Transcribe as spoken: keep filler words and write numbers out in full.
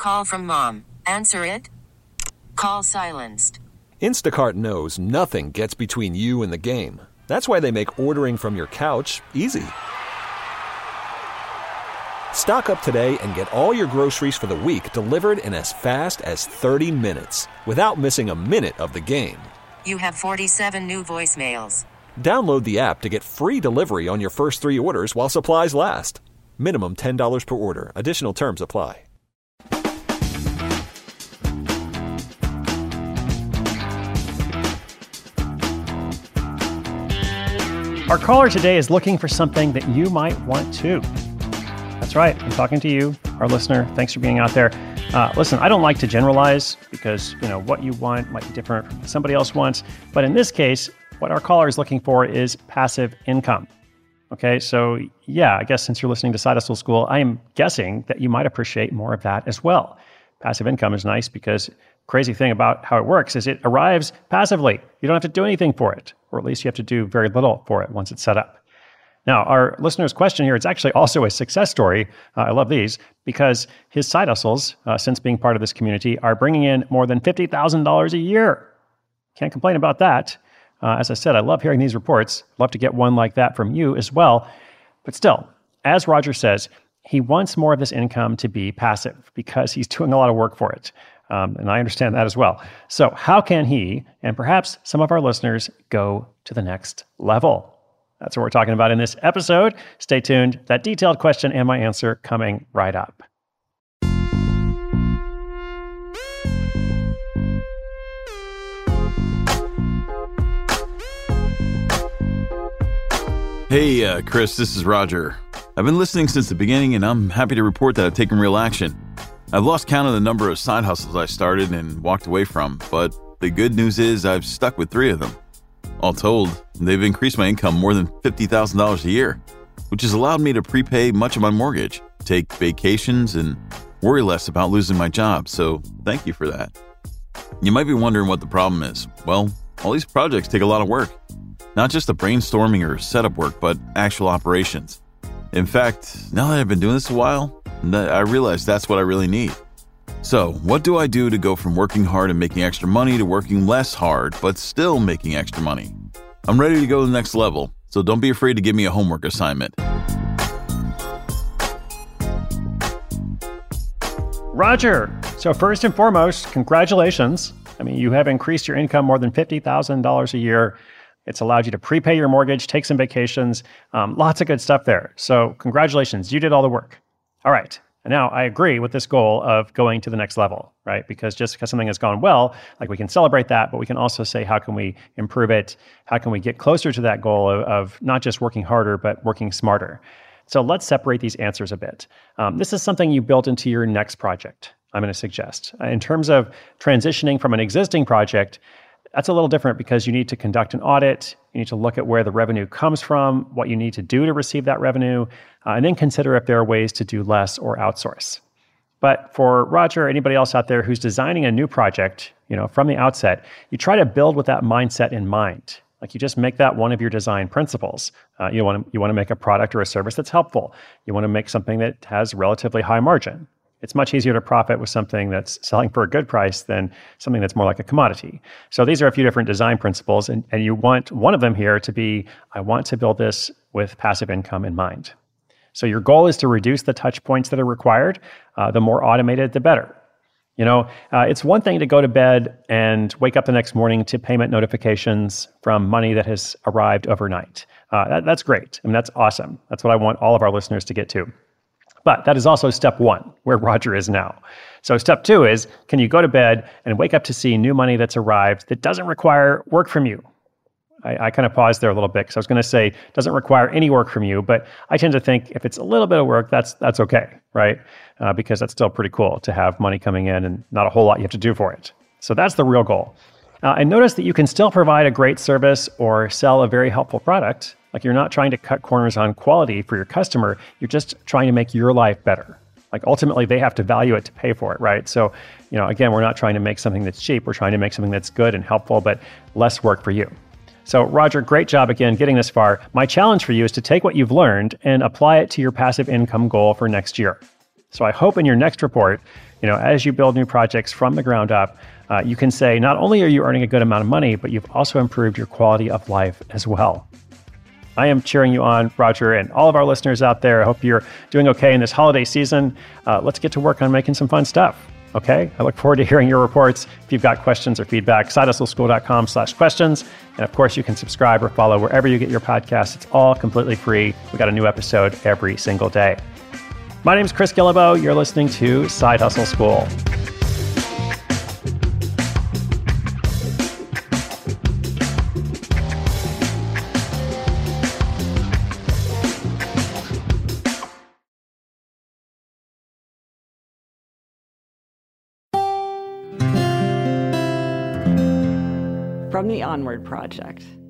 Call from mom. Answer it. Call silenced. Instacart knows nothing gets between you and the game. That's why they make ordering from your couch easy. Stock up today and get all your groceries for the week delivered in as fast as thirty minutes without missing a minute of the game. You have forty-seven new voicemails. Download the app to get free delivery on your first three orders while supplies last. Minimum ten dollars per order. Additional terms apply. Our caller today is looking for something that you might want too. That's right. I'm talking to you, our listener. Thanks for being out there. Uh, listen, I don't like to generalize because, you know, what you want might be different from what somebody else wants. But in this case, what our caller is looking for is passive income. Okay, so yeah, I guess since you're listening to Side Hustle School, I am guessing that you might appreciate more of that as well. Passive income is nice because crazy thing about how it works is it arrives passively. You don't have to do anything for it, or at least you have to do very little for it once it's set up. Now, our listener's question here, it's actually also a success story. Uh, I love these because his side hustles, uh, since being part of this community, are bringing in more than fifty thousand dollars a year. Can't complain about that. Uh, as I said, I love hearing these reports. Love to get one like that from you as well. But still, as Roger says, he wants more of this income to be passive because he's doing a lot of work for it. Um, and I understand that as well. So how can he, and perhaps some of our listeners, go to the next level? That's what we're talking about in this episode. Stay tuned. That detailed question and my answer coming right up. Hey, uh, Chris, this is Roger. I've been listening since the beginning, and I'm happy to report that I've taken real action. I've lost count of the number of side hustles I started and walked away from, but the good news is I've stuck with three of them. All told, they've increased my income more than fifty thousand dollars a year, which has allowed me to prepay much of my mortgage, take vacations, and worry less about losing my job, so thank you for that. You might be wondering what the problem is. Well, all these projects take a lot of work. Not just the brainstorming or setup work, but actual operations. In fact, now that I've been doing this a while, I realize that's what I really need. So, what do I do to go from working hard and making extra money to working less hard, but still making extra money? I'm ready to go to the next level, so don't be afraid to give me a homework assignment. Roger, so first and foremost, congratulations. I mean, you have increased your income more than fifty thousand dollars a year. It's allowed you to prepay your mortgage, take some vacations, um, lots of good stuff there. So congratulations, you did all the work. All right. And now I agree with this goal of going to the next level, right? Because just because something has gone well, like we can celebrate that, but we can also say, how can we improve it? How can we get closer to that goal of, of not just working harder, but working smarter? So let's separate these answers a bit. Um, this is something you built into your next project, I'm going to suggest. In terms of transitioning from an existing project, that's a little different because you need to conduct an audit. You need to look at where the revenue comes from, what you need to do to receive that revenue, uh, and then consider if there are ways to do less or outsource. But for Roger or anybody else out there who's designing a new project, you know, from the outset, you try to build with that mindset in mind. Like you just make that one of your design principles. Uh, you want to you want to make a product or a service that's helpful. You want to make something that has relatively high margin. It's much easier to profit with something that's selling for a good price than something that's more like a commodity. So these are a few different design principles, and, and you want one of them here to be, I want to build this with passive income in mind. So your goal is to reduce the touch points that are required. Uh, the more automated, the better. You know, uh, it's one thing to go to bed and wake up the next morning to payment notifications from money that has arrived overnight. Uh, that, that's great. I mean, that's awesome. That's what I want all of our listeners to get to. But that is also step one, where Roger is now. So step two is, can you go to bed and wake up to see new money that's arrived that doesn't require work from you? I, I kind of paused there a little bit because I was going to say doesn't require any work from you, but I tend to think if it's a little bit of work, that's that's okay, right? Uh, because that's still pretty cool to have money coming in and not a whole lot you have to do for it. So that's the real goal. Uh, and notice that you can still provide a great service or sell a very helpful product. Like you're not trying to cut corners on quality for your customer. You're just trying to make your life better. Like ultimately they have to value it to pay for it, right? So, you know, again, we're not trying to make something that's cheap. We're trying to make something that's good and helpful, but less work for you. So Roger, great job again getting this far. My challenge for you is to take what you've learned and apply it to your passive income goal for next year. So I hope in your next report, You know, as you build new projects from the ground up, uh, you can say not only are you earning a good amount of money, but you've also improved your quality of life as well. I am cheering you on, Roger, and all of our listeners out there. I hope you're doing okay in this holiday season. Uh, let's get to work on making some fun stuff. Okay? I look forward to hearing your reports. If you've got questions or feedback, sidehustleschool.com slash questions. And of course, you can subscribe or follow wherever you get your podcasts. It's all completely free. We got a new episode every single day. My name is Chris Guillebeau. You're listening to Side Hustle School. From the Onward Project.